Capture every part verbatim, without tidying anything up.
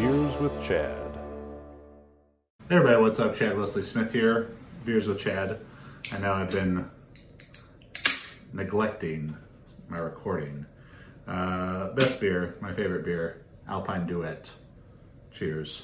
Beers with Chad. Hey everybody, what's up? Chad Wesley Smith here, Beers with Chad. I know I've been neglecting my recording. Uh, best beer, my favorite beer, Alpine Duet. Cheers.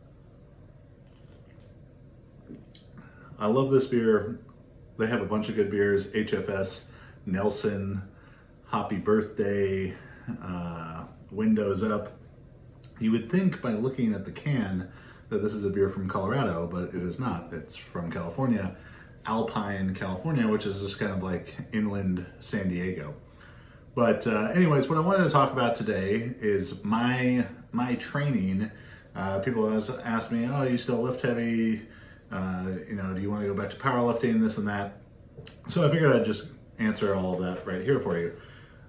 I love this beer. They have a bunch of good beers. H F S, Nelson, Happy Birthday, uh, Windows Up. You would think by looking at the can that this is a beer from Colorado, but it is not. It's from California, Alpine, California, which is just kind of like inland San Diego. But uh, anyways, what I wanted to talk about today is my my training. Uh, people always ask me, oh, you still lift heavy? Uh, you know, do you want to go back to powerlifting, this and that? So I figured I'd just answer all of that right here for you.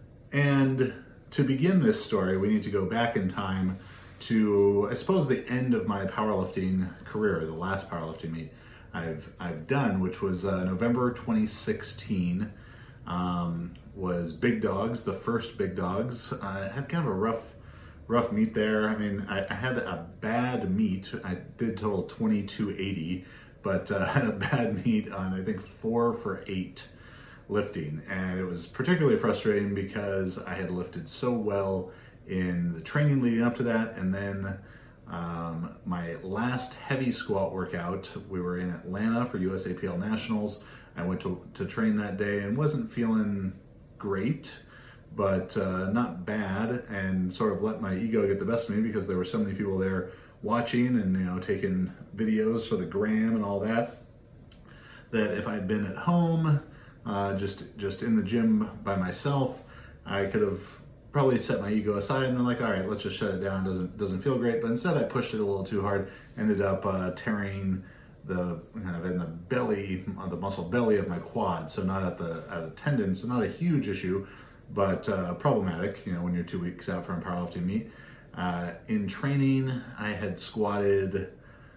And to begin this story, we need to go back in time to, I suppose, the end of my powerlifting career, the last powerlifting meet I've I've done, which was uh, November twenty sixteen. Um, was Big Dogs, the first Big Dogs. I had kind of a rough rough meet there. I mean, I, I had a bad meet. I did total twenty-two eighty, but uh, had a bad meet on, I think, four for eight lifting. And it was particularly frustrating because I had lifted so well in the training leading up to that. And then um, my last heavy squat workout, we were in Atlanta for U S A P L Nationals. I went to, to train that day and wasn't feeling great, but uh, not bad, and sort of let my ego get the best of me because there were so many people there watching and, you know, taking videos for the gram and all that, that if I'd been at home, uh, just just in the gym by myself, I could have probably set my ego aside and been like, all right, let's just shut it down. Doesn't doesn't feel great. But instead I pushed it a little too hard, ended up uh, tearing the kind of in the belly, on the muscle belly of my quad. So not at the at a tendon, so not a huge issue, but uh, problematic, you know, when you're two weeks out from a powerlifting meet. Uh, in training, I had squatted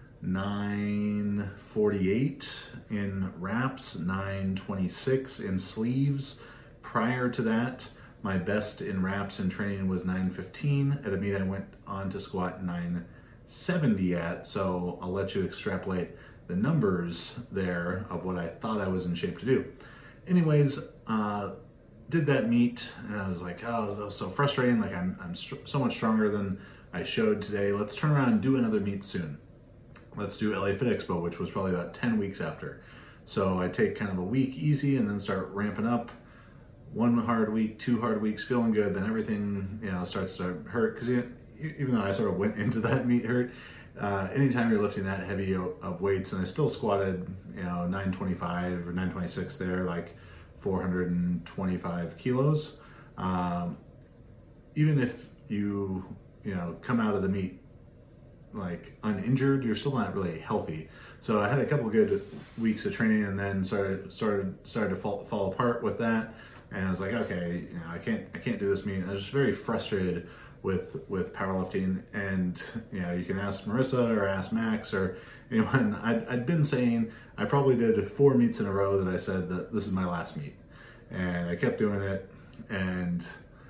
nine forty-eight in wraps, nine twenty-six in sleeves. Prior to that, my best in wraps in training was nine fifteen. At a meet, I went on to squat nine seventy at, so I'll let you extrapolate the numbers there of what I thought I was in shape to do. Anyways, uh, did that meet, and I was like, oh, that was so frustrating. Like, I'm, I'm str- so much stronger than I showed today. Let's turn around and do another meet soon. Let's do L A Fit Expo, which was probably about ten weeks after. So I take kind of a week easy and then start ramping up. One hard week, two hard weeks, feeling good. Then everything, you know, starts to hurt. Because even though I sort of went into that meet hurt, uh, anytime you're lifting that heavy of weights, and I still squatted, you know, nine twenty-five or nine twenty-six there, like four hundred twenty-five kilos. Um, even if you, you know, come out of the meet like uninjured, you're still not really healthy. So I had a couple of good weeks of training, and then started started started to fall fall apart with that. And I was like, okay, you know, I can't I can't do this meet. I was just very frustrated with with powerlifting. And you know, you can ask Marissa or ask Max or anyone. I'd, I'd been saying, I probably did four meets in a row that I said that this is my last meet, and I kept doing it. And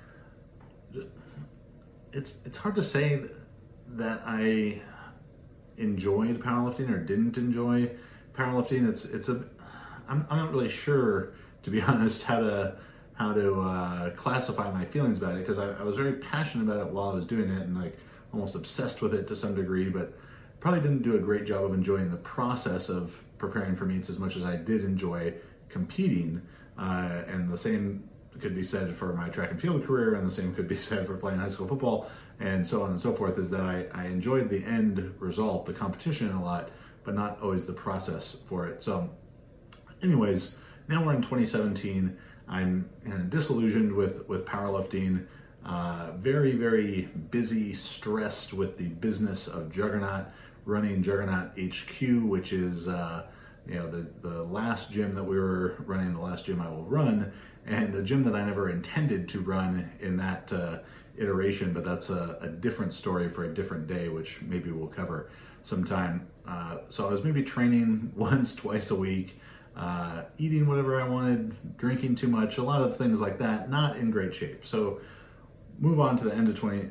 it's it's hard to say that I enjoyed powerlifting or didn't enjoy powerlifting. It's it's a I'm I'm not really sure, to be honest, how to how to uh, classify my feelings about it, because I, I was very passionate about it while I was doing it, and like almost obsessed with it to some degree, but probably didn't do a great job of enjoying the process of preparing for meets as much as I did enjoy competing. Uh, and the same could be said for my track and field career, and the same could be said for playing high school football, and so on and so forth, is that I, I enjoyed the end result, the competition, a lot, but not always the process for it. So anyways, now we're in twenty seventeen. I'm uh, disillusioned with, with powerlifting, uh, very, very busy, stressed with the business of Juggernaut, running Juggernaut H Q, which is uh, you know, the, the last gym that we were running, the last gym I will run, and a gym that I never intended to run in that uh, iteration, but that's a, a different story for a different day, which maybe we'll cover sometime. Uh, so I was maybe training once, twice a week, uh, eating whatever I wanted, drinking too much, a lot of things like that, not in great shape. So move on to the end of twenty,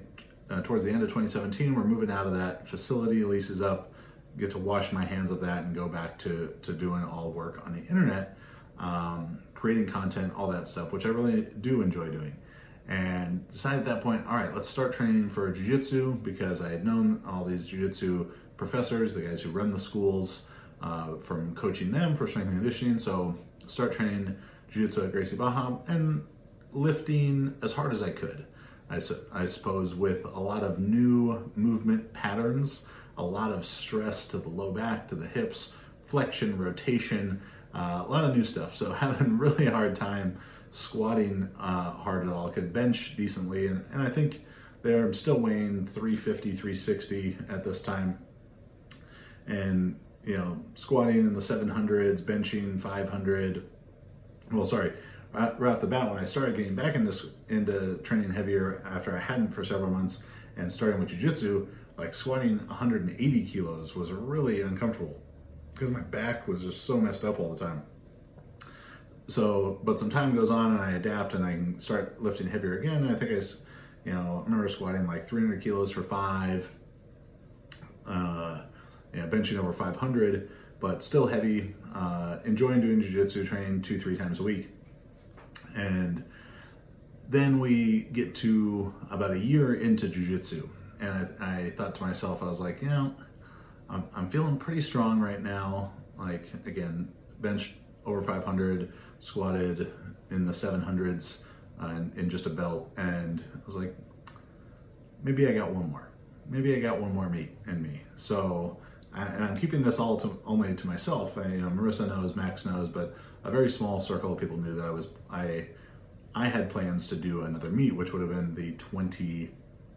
uh, towards the end of twenty seventeen, we're moving out of that facility, lease is up, get to wash my hands of that and go back to, to doing all work on the internet, um, creating content, all that stuff, which I really do enjoy doing. And decided at that point, all right, let's start training for jiu-jitsu, because I had known all these jiu-jitsu professors, the guys who run the schools, uh, from coaching them for strength and conditioning. So start training jiu-jitsu at Gracie Barra and lifting as hard as I could. I, su- I suppose with a lot of new movement patterns, a lot of stress to the low back, to the hips, flexion, rotation, uh, a lot of new stuff. So having really a hard time squatting uh, hard at all. I could bench decently, and, and I think there I'm still weighing three fifty, three sixty at this time. And, you know, squatting in the seven hundreds, benching five hundred. Well, sorry, right, right off the bat, when I started getting back into, into training heavier after I hadn't for several months and starting with jiu-jitsu, like squatting one hundred eighty kilos was really uncomfortable because my back was just so messed up all the time. So, but some time goes on and I adapt and I can start lifting heavier again. And I think I, you know, I remember squatting like three hundred kilos for five, uh, yeah, benching over five hundred, but still heavy, uh, enjoying doing jiu-jitsu, training two, three times a week. And then we get to about a year into jiu-jitsu. And I, I thought to myself, I was like, you know, I'm, I'm feeling pretty strong right now. Like, again, benched over five hundred, squatted in the seven hundreds uh, in, in just a belt. And I was like, maybe I got one more. Maybe I got one more meat in me. So, I, and I'm keeping this all to, only to myself. I, you know, Marissa knows, Max knows, but a very small circle of people knew that I was, I, I had plans to do another meet, which would have been the twenty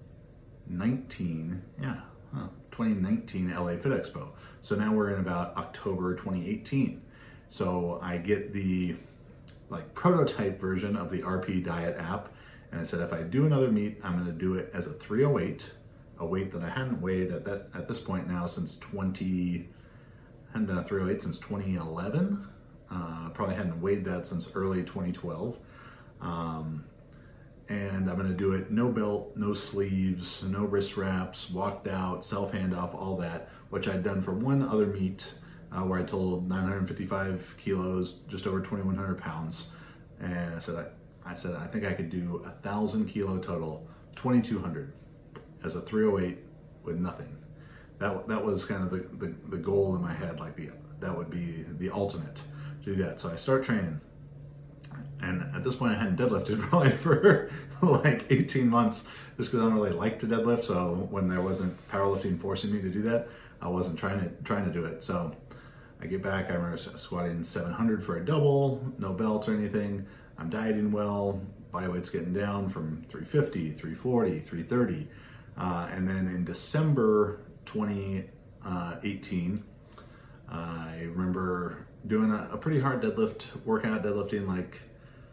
nineteen, yeah, huh, twenty nineteen L A Fit Expo. So now we're in about October twenty eighteen. So I get the like prototype version of the R P Diet app, and I said if I do another meet, I'm going to do it as a three oh eight, a weight that I hadn't weighed at that at this point now since twenty, hadn't done a three oh eight since twenty eleven. Uh, probably hadn't weighed that since early twenty twelve. Um, and I'm going to do it no belt, no sleeves, no wrist wraps, walked out, self handoff, all that, which I'd done for one other meet uh, where I totaled nine hundred fifty-five kilos, just over twenty-one hundred pounds. And I said, I, I said, I think I could do a thousand kilo total, twenty-two hundred as a three oh eight with nothing. That that was kind of the, the, the goal in my head, like the, that would be the ultimate to do that. So I start training. And at this point I hadn't deadlifted probably for like eighteen months just because I don't really like to deadlift. So when there wasn't powerlifting forcing me to do that, I wasn't trying to trying to do it. So I get back, I remember squatting seven hundred for a double, no belts or anything. I'm dieting well, body weight's getting down from three fifty, three forty, three thirty. Uh, and then in December twenty eighteen, I remember doing a, a pretty hard deadlift workout, deadlifting like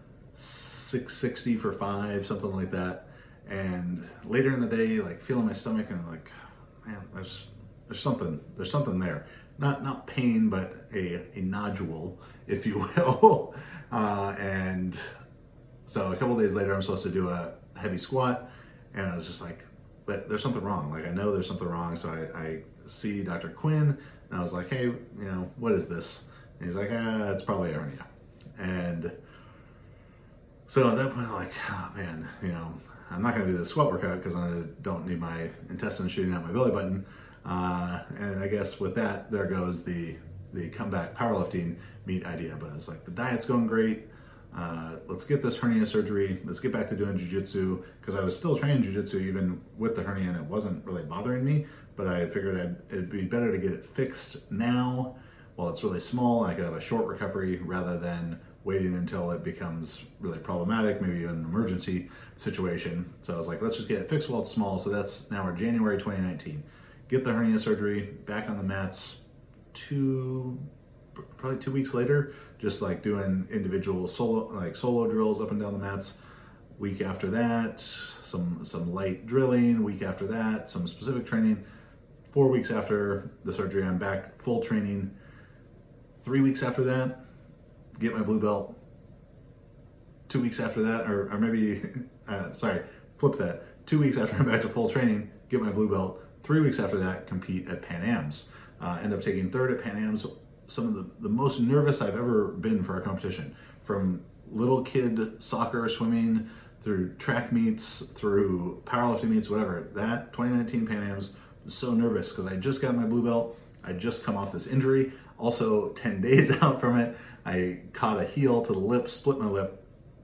six sixty for five, something like that. And later in the day, like feeling my stomach and I'm like, man, there's there's something, there's something there. Not not pain, but a, a nodule, if you will. uh, and so a couple days later, I'm supposed to do a heavy squat, and I was just like, there's something wrong. Like I know there's something wrong. So I, I see Doctor Quinn, and I was like, hey, you know, what is this? And he's like, ah, it's probably a hernia. And so at that point, I'm like, oh man, you know, I'm not going to do the squat workout because I don't need my intestines shooting out my belly button. Uh, and I guess with that, there goes the the comeback powerlifting meet idea. But it's like the diet's going great. Uh, let's get this hernia surgery. Let's get back to doing jiu-jitsu because I was still training jiu-jitsu even with the hernia and it wasn't really bothering me. But I figured I'd, it'd be better to get it fixed now while it's really small. I could have a short recovery rather than waiting until it becomes really problematic, maybe even an emergency situation. So I was like, let's just get it fixed while it's small. So that's now we're January twenty nineteen. Get the hernia surgery, back on the mats two, probably two weeks later, just like doing individual solo, like solo drills up and down the mats. Week after that, some, some light drilling. Week after that, some specific training. Four weeks after the surgery, I'm back full training. Three weeks after that, get my blue belt. Two weeks after that, or, or maybe, uh, sorry, flip that. Two weeks after I'm back to full training, get my blue belt. Three weeks after that, compete at Pan Ams. Uh, end up taking third at Pan Ams. Some of the, the most nervous I've ever been for a competition. From little kid soccer, swimming, through track meets, through powerlifting meets, whatever. That twenty nineteen Pan Ams, was so nervous because I just got my blue belt. I just come off this injury. Also, ten days out from it, I caught a heel to the lip, split my lip.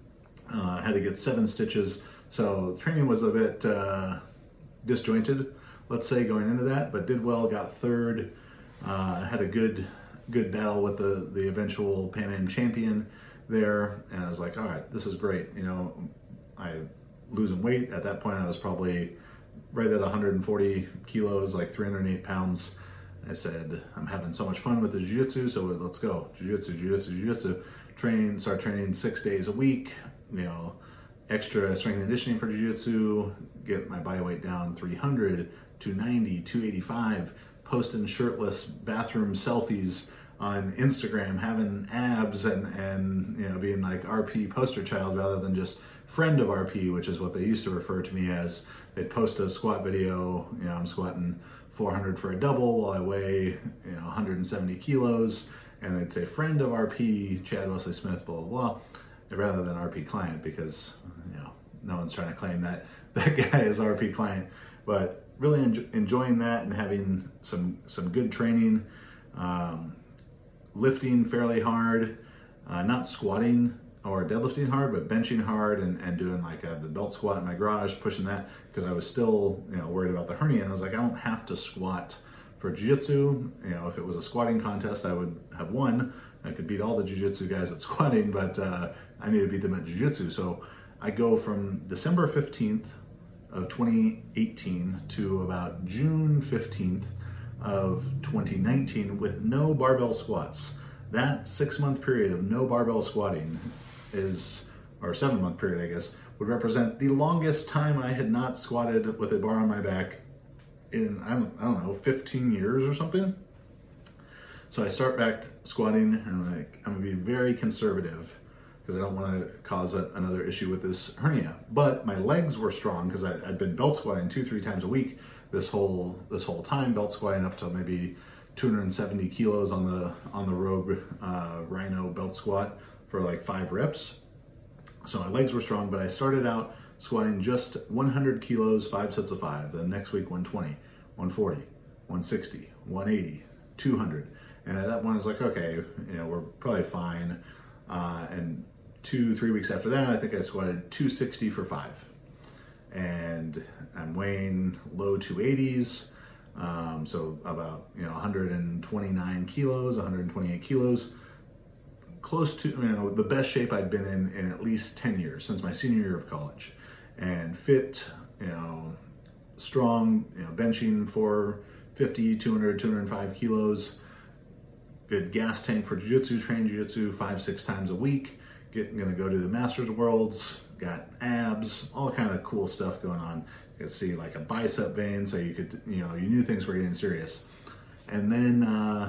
Uh, had to get seven stitches. So training was a bit uh, disjointed, let's say, going into that, but did well, got third, uh, had a good good battle with the, the eventual Pan Am champion there, and I was like, all right, this is great. You know, I losing weight. At that point, I was probably right at one hundred forty kilos, like three hundred eight pounds. I said, I'm having so much fun with the jiu-jitsu, so let's go. Jiu-jitsu, jiu-jitsu, jiu-jitsu. Train, start training six days a week, you know, extra strength and conditioning for jiu-jitsu, get my body weight down three hundred, two ninety, two eighty-five, posting shirtless bathroom selfies on Instagram, having abs and, and you know, being like R P poster child rather than just friend of R P, which is what they used to refer to me as. They'd post a squat video, you know, I'm squatting four hundred for a double while I weigh, you know, one hundred seventy kilos, and they'd say friend of R P, Chad Wesley Smith, blah, blah, blah, rather than R P client, because, you know, no one's trying to claim that that guy is R P client. But really en- enjoying that and having some some good training, um, lifting fairly hard, uh, not squatting or deadlifting hard, but benching hard and, and doing like a, the belt squat in my garage, pushing that, because I was still, you know, worried about the hernia. And I was like, I don't have to squat for jiu-jitsu. You know, if it was a squatting contest, I would have won. I could beat all the jiu-jitsu guys at squatting, but uh, I need to beat them at jiu-jitsu. So I go from December fifteenth of twenty eighteen to about June fifteenth of twenty nineteen with no barbell squats. That six month period of no barbell squatting is, or seven month period, I guess, would represent the longest time I had not squatted with a bar on my back in, I don't, I don't know, fifteen years or something. So I start back squatting, and I'm like, I'm gonna be very conservative because I don't want to cause a, another issue with this hernia. But my legs were strong because I'd been belt squatting two, three times a week this whole this whole time, belt squatting up to maybe two hundred seventy kilos on the on the Rogue uh, Rhino belt squat for like five reps. So my legs were strong, but I started out squatting just one hundred kilos, five sets of five. The next week, one twenty, one forty, one sixty, one eighty, two hundred. And at that point, I was like, okay, you know, we're probably fine. Uh, and two, three weeks after that, I think I squatted two sixty for five. And I'm weighing low two eighties. Um, so about, you know, one hundred twenty-nine kilos, one hundred twenty-eight kilos, close to, you know, the best shape I'd been in in at least ten years, since my senior year of college. And fit, you know, strong, you know, benching four fifty, two hundred, two hundred five kilos, good gas tank for jiu-jitsu, train jiu-jitsu five, six times a week, get, gonna go to the Masters Worlds, got abs, all kind of cool stuff going on. You could see like a bicep vein, so you could, you know, you knew things were getting serious. And then, uh,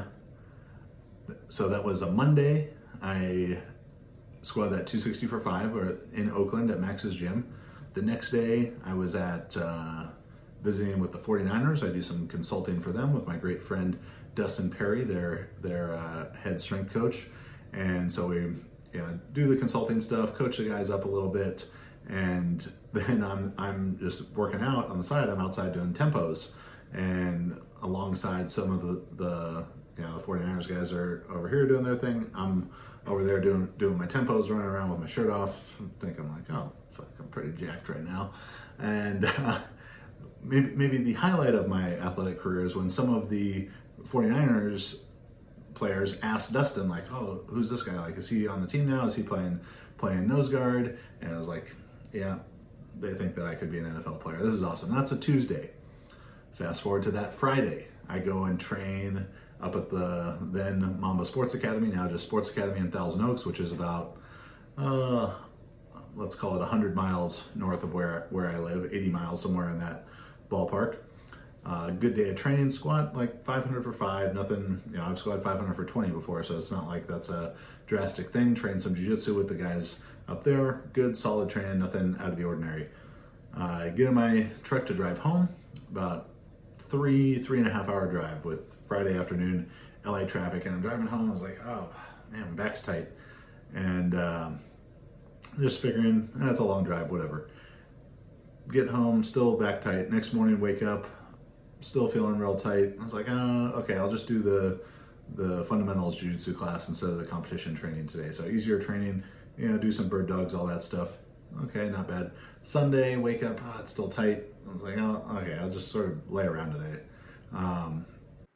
so that was a Monday. I squatted that two sixty for five or in Oakland at Max's gym. The next day I was at, uh, visiting with the forty-niners. I do some consulting for them with my great friend, Dustin Perry, their, their uh, head strength coach. And so we, you know, do the consulting stuff, coach the guys up a little bit, and then I'm I'm just working out on the side. I'm outside doing tempos, and alongside some of the, the you know, the forty-niners guys are over here doing their thing. I'm over there doing doing my tempos, running around with my shirt off, thinking like, oh, fuck, I'm pretty jacked right now. And uh, maybe maybe the highlight of my athletic career is when some of the forty-niners players asked Dustin, like, oh, who's this guy? Like, is he on the team now? Is he playing playing nose guard? And I was like, yeah, they think that I could be an N F L player. This is awesome. That's a Tuesday. Fast forward to that Friday. I go and train up at the then Mamba Sports Academy, now just Sports Academy in Thousand Oaks, which is about, uh, let's call it one hundred miles north of where, where I live, eighty miles, somewhere in that ballpark. Uh, good day of training, squat like five hundred for five, nothing, you know, I've squatted five hundred for twenty before, so it's not like that's a drastic thing. Train some jiu-jitsu with the guys up there, good, solid training, nothing out of the ordinary. I get in my truck to drive home, about three, three and a half hour drive with Friday afternoon L A traffic, and I'm driving home. I was like, oh man, my back's tight, and um, just figuring that's a long drive, whatever. Get home, still back tight. Next morning, wake up, still feeling real tight. I was like, uh, okay, I'll just do the the fundamentals jiu-jitsu class instead of the competition training today. So easier training, you know, do some bird dogs, all that stuff. Okay, not bad. Sunday, wake up, oh, it's still tight. I was like, oh, okay, I'll just sort of lay around today. Um,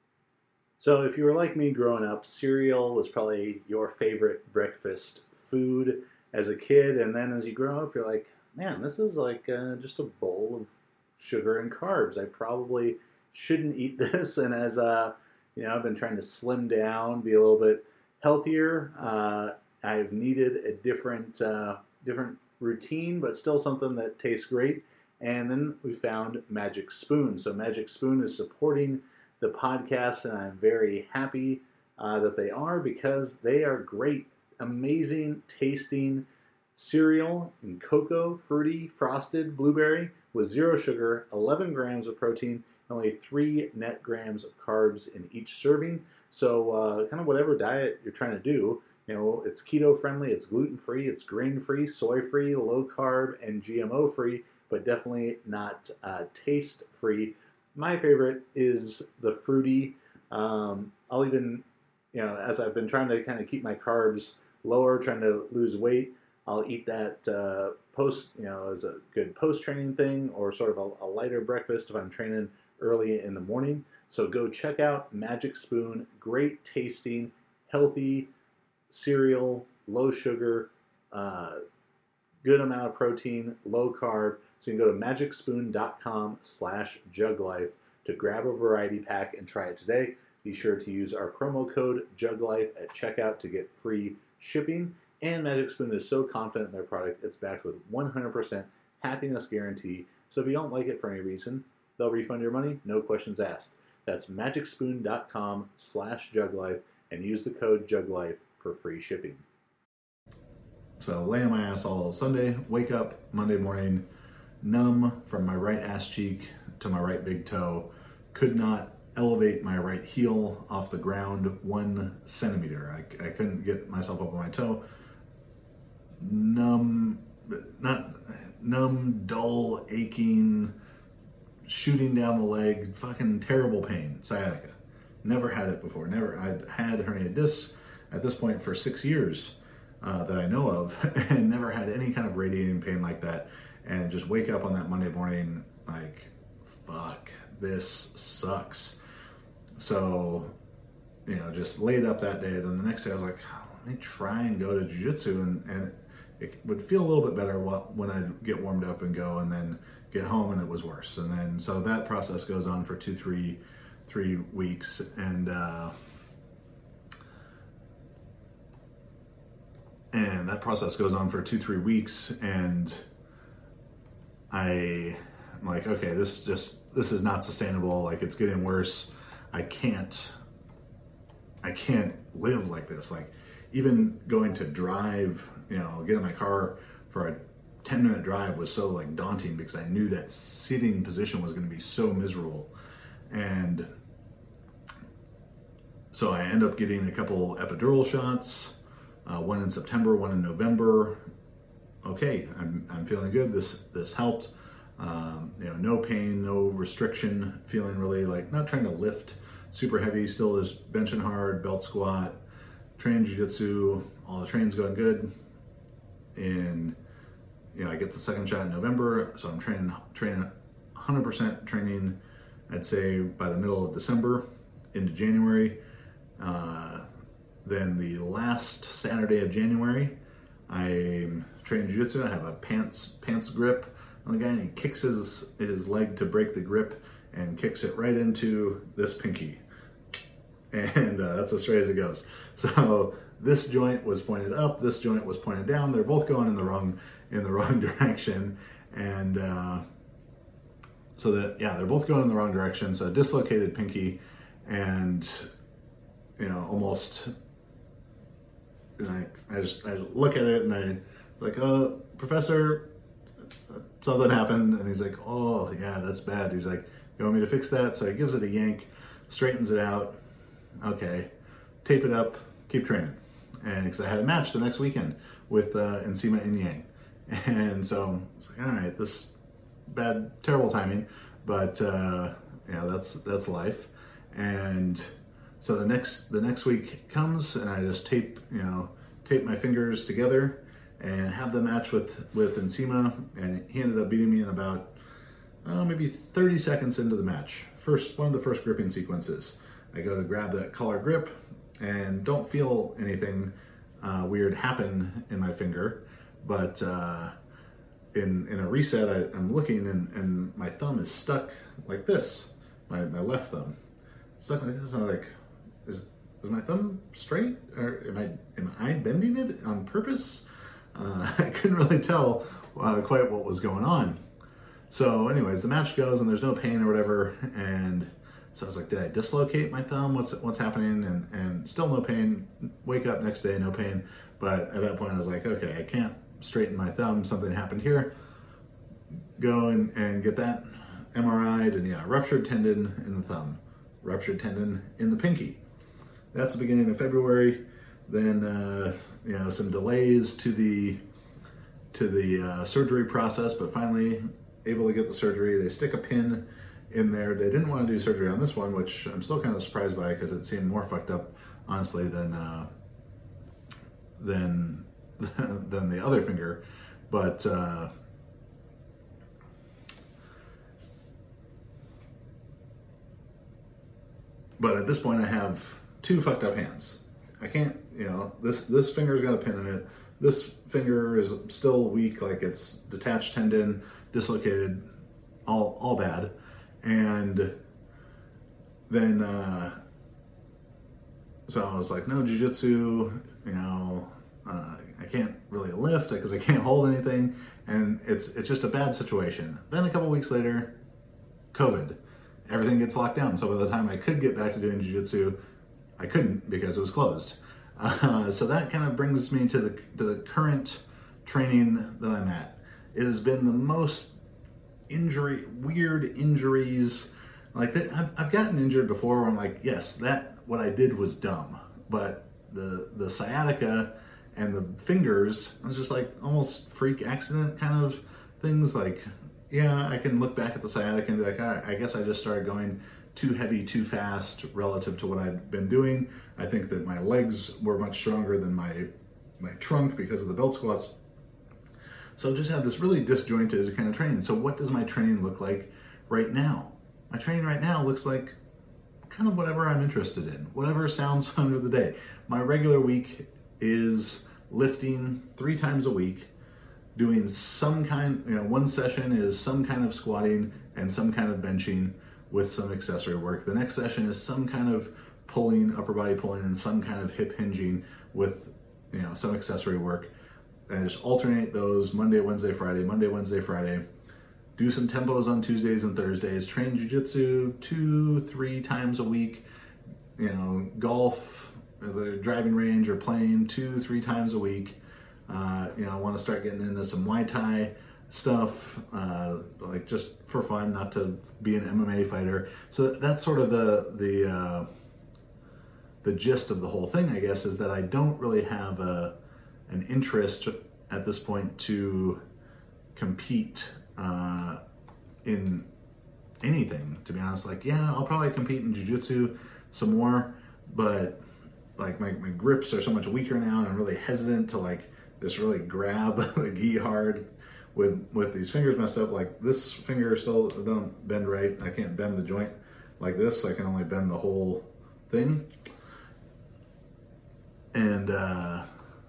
so if you were like me growing up, cereal was probably your favorite breakfast food as a kid. And then as you grow up, you're like, man, this is like uh, just a bowl of sugar and carbs. I probably shouldn't eat this. And as uh, you know, I've been trying to slim down, be a little bit healthier. Uh, I've needed a different, uh, different routine, but still something that tastes great. And then we found Magic Spoon. So Magic Spoon is supporting the podcast, and I'm very happy uh, that they are, because they are great, amazing tasting cereal in cocoa, fruity, frosted, blueberry with zero sugar, eleven grams of protein, only three net grams of carbs in each serving. So uh, kind of whatever diet you're trying to do, you know, it's keto friendly, it's gluten free, it's grain free, soy free, low carb, and G M O free, but definitely not uh, taste free. My favorite is the fruity. Um, I'll even, you know, as I've been trying to kind of keep my carbs lower, trying to lose weight, I'll eat that uh, post, you know, as a good post-training thing, or sort of a, a lighter breakfast if I'm training early in the morning. So go check out Magic Spoon. Great tasting, healthy cereal, low sugar, uh, good amount of protein, low carb. So you can go to magicspoon.com slash juglife to grab a variety pack and try it today. Be sure to use our promo code JUGLIFE at checkout to get free shipping. And Magic Spoon is so confident in their product, it's backed with one hundred percent happiness guarantee. So if you don't like it for any reason, they'll refund your money, no questions asked. That's magicspoon.com slash juglife and use the code JUGLIFE for free shipping. So lay on my ass all Sunday, wake up Monday morning, numb from my right ass cheek to my right big toe, could not elevate my right heel off the ground one centimeter. I, I couldn't get myself up on my toe. Numb, not numb, dull, aching, shooting down the leg, fucking terrible pain, sciatica. Never had it before. Never. I'd had herniated discs at this point for six years uh, that I know of, and never had any kind of radiating pain like that. And just wake up on that Monday morning like, fuck, this sucks. So, you know, just laid up that day. Then the next day I was like, oh, let me try and go to jiu-jitsu, and, and it would feel a little bit better when I'd get warmed up and go, and then get home and it was worse. And then, so that process goes on for two, three, three weeks. And, uh, and that process goes on for two, three weeks. And I, I'm like, okay, this just, this is not sustainable. Like, it's getting worse. I can't, I can't live like this. Like, even going to drive, you know, get in my car for a ten minute drive was so like daunting, because I knew that sitting position was going to be so miserable. And so I end up getting a couple epidural shots, uh, one in September, one in November. Okay, I'm, I'm feeling good. This, this helped. Um, you know, no pain, no restriction, feeling really like not trying to lift super heavy, still just benching hard, belt squat, train jiu-jitsu, all the training's going good. And, you know, I get the second shot in November, so I'm training, training one hundred percent training, I'd say by the middle of December into January. Uh, then the last Saturday of January, I'm training jiu-jitsu. I have a pants, pants grip on the guy, and he kicks his, his leg to break the grip and kicks it right into this pinky. And uh, that's as straight as it goes. So this joint was pointed up, this joint was pointed down. They're both going in the wrong in the wrong direction. And uh, so that, yeah, they're both going in the wrong direction. So dislocated pinky, and, you know, almost, like, I just, I look at it and I like, uh, Professor, something happened, and he's like, oh, yeah, that's bad. He's like, you want me to fix that? So he gives it a yank, straightens it out. Okay, tape it up, keep training. And because I had a match the next weekend with uh, Nsima Inyang. And so it's like, all right, this bad, terrible timing, but uh, yeah, that's that's life. And so the next the next week comes, and I just tape, you know, tape my fingers together and have the match with with Nsima, and he ended up beating me in about uh, maybe thirty seconds into the match. First, one of the first gripping sequences. I go to grab that collar grip and don't feel anything uh, weird happen in my finger, but uh, in in a reset, I, I'm looking and, and my thumb is stuck like this, my, my left thumb. It's stuck like this, and I'm like, is is my thumb straight, or am I am I bending it on purpose? Uh, I couldn't really tell uh, quite what was going on. So anyways, the match goes and there's no pain or whatever, and so I was like, did I dislocate my thumb? What's what's happening? And and still no pain. Wake up next day, no pain. But at that point I was like, okay, I can't straighten my thumb. Something happened here. Go and, and get that M R I'd, and yeah, ruptured tendon in the thumb, ruptured tendon in the pinky. That's the beginning of February. Then uh, you know, some delays to the to the uh, surgery process, but finally able to get the surgery. They stick a pin in there. They didn't want to do surgery on this one, which I'm still kind of surprised by because it seemed more fucked up, honestly, than uh, than than the other finger. But uh, but at this point, I have two fucked up hands. I can't, you know, this this finger's got a pin in it. This finger is still weak, like it's detached tendon, dislocated, all all bad. And then, uh, so I was like, no, jiu-jitsu, you know, uh, I can't really lift because I can't hold anything. And it's it's just a bad situation. Then a couple weeks later, COVID. Everything gets locked down. So by the time I could get back to doing jiu-jitsu, I couldn't because it was closed. Uh, so that kind of brings me to the, to the current training that I'm at. It has been the most injury, weird injuries. Like that, I've, I've gotten injured before where I'm like, yes, that, what I did was dumb. But the, the sciatica and the fingers, I was just like almost freak accident kind of things. Like, yeah, I can look back at the sciatica and be like, all right, I guess I just started going too heavy, too fast relative to what I'd been doing. I think that my legs were much stronger than my my trunk because of the belt squats. So I've just had this really disjointed kind of training. So what does my training look like right now? My training right now looks like kind of whatever I'm interested in, whatever sounds fun for the day. My regular week is lifting three times a week, doing some kind, you know, one session is some kind of squatting and some kind of benching with some accessory work. The next session is some kind of pulling, upper body pulling, and some kind of hip hinging with, you know, some accessory work. And I just alternate those Monday, Wednesday, Friday, Monday, Wednesday, Friday. Do some tempos on Tuesdays and Thursdays. Train jiu-jitsu two, three times a week. You know, golf, or the driving range, or playing two, three times a week. Uh, you know, I want to start getting into some Muay Thai stuff, uh, like just for fun, not to be an M M A fighter. So that's sort of the the uh, the gist of the whole thing, I guess, is that I don't really have a an interest at this point to compete uh, in anything, to be honest. Like, yeah, I'll probably compete in jiu-jitsu some more, but like my, my grips are so much weaker now, and I'm really hesitant to like just really grab the gi hard with with these fingers messed up. Like this finger still don't bend right. I can't bend the joint like this. I can only bend the whole thing. And uh,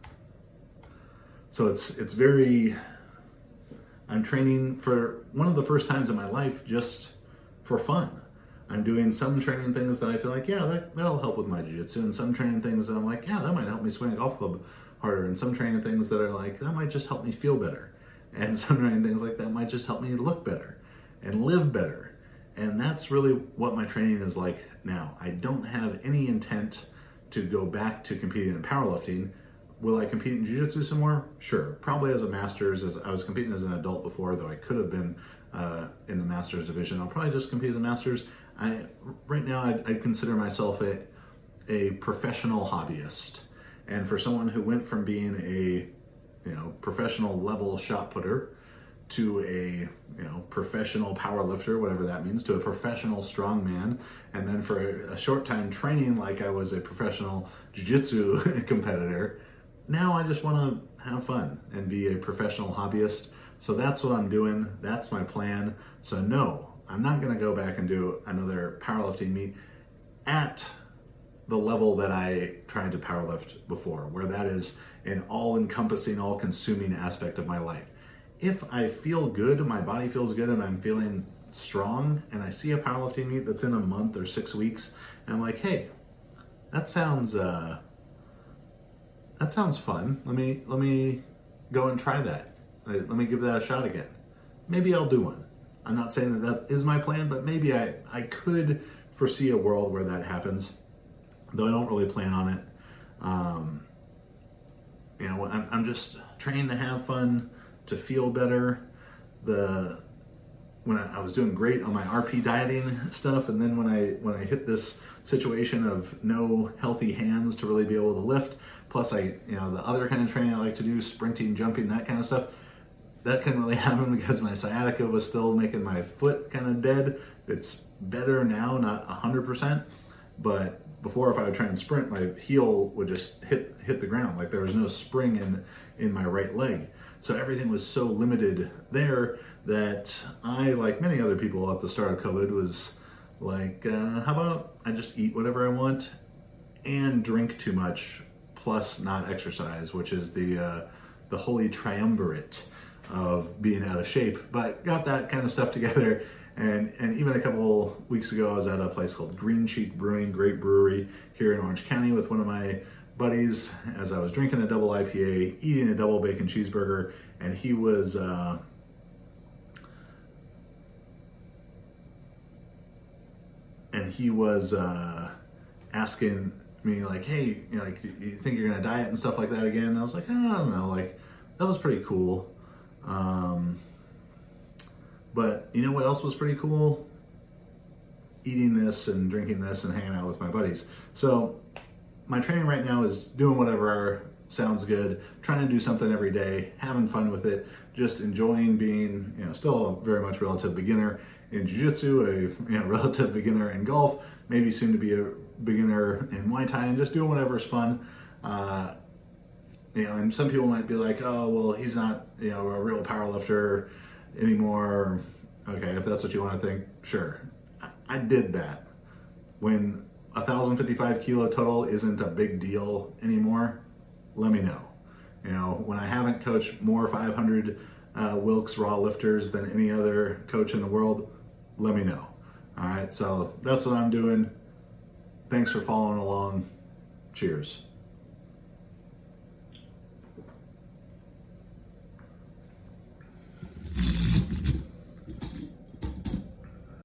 so it's it's very, I'm training for one of the first times in my life just for fun. I'm doing some training things that I feel like, yeah, that, that'll help with my jiu-jitsu, and some training things that I'm like, yeah, that might help me swing a golf club harder, and some training things that are like, that might just help me feel better, and some training things like that might just help me look better and live better. And that's really what my training is like now. I don't have any intent to go back to competing in powerlifting. will I compete in jiu-jitsu some more? Sure. Probably as a master's. As I was competing as an adult before, though I could have been uh, in the master's division. I'll probably just compete as a master's. I right now I'd, I'd consider myself a a professional hobbyist, and for someone who went from being a you know professional level shot putter to a you know professional power lifter, whatever that means, to a professional strongman, and then for a, a short time training like I was a professional jiu-jitsu competitor. Now I just want to have fun and be a professional hobbyist. So that's what I'm doing. That's my plan. So no, I'm not going to go back and do another powerlifting meet at the level that I tried to powerlift before, where that is an all-encompassing, all-consuming aspect of my life. If I feel good, my body feels good, and I'm feeling strong, and I see a powerlifting meet that's in a month or six weeks, and I'm like, hey, that sounds uh, that sounds fun. Let me let me go and try that. Let me give that a shot again. Maybe I'll do one. I'm not saying that that is my plan, but maybe I, I could foresee a world where that happens, though I don't really plan on it. Um, you know, I'm, I'm just trying to have fun, to feel better. The when I, I was doing great on my R P dieting stuff, and then when I when I hit this situation of no healthy hands to really be able to lift, plus I you know the other kind of training I like to do, sprinting, jumping, that kind of stuff, that couldn't really happen because my sciatica was still making my foot kind of dead. It's better now, not one hundred percent, but before, if I would try and sprint, my heel would just hit hit the ground. Like there was no spring in in my right leg. So everything was so limited there that I, like many other people at the start of COVID, was like, uh, how about I just eat whatever I want and drink too much, plus not exercise, which is the uh, the holy triumvirate of being out of shape. But got that kind of stuff together. And and even a couple weeks ago, I was at a place called Green Cheek Brewing, great brewery here in Orange County, with one of my buddies, as I was drinking a double I P A, eating a double bacon cheeseburger, and he was uh, and he was uh, asking me like, hey, you know, like, you think you're gonna diet and stuff like that again? And I was like, oh, I don't know, like that was pretty cool. Um, but you know what else was pretty cool? Eating this and drinking this and hanging out with my buddies. So my training right now is doing whatever sounds good, trying to do something every day, having fun with it, just enjoying being, you know, still a very much relative beginner in jiu-jitsu, a you know, relative beginner in golf, maybe soon to be a beginner in Muay Thai, and just doing whatever is fun. Uh, you know, and some people might be like, oh, well, he's not, you know, a real power lifter anymore. Okay, if that's what you want to think, sure. I, I did that. When one thousand fifty-five kilo total isn't a big deal anymore, let me know. You know, when I haven't coached more five hundred uh, Wilks raw lifters than any other coach in the world, let me know. All right, so that's what I'm doing. Thanks for following along. Cheers.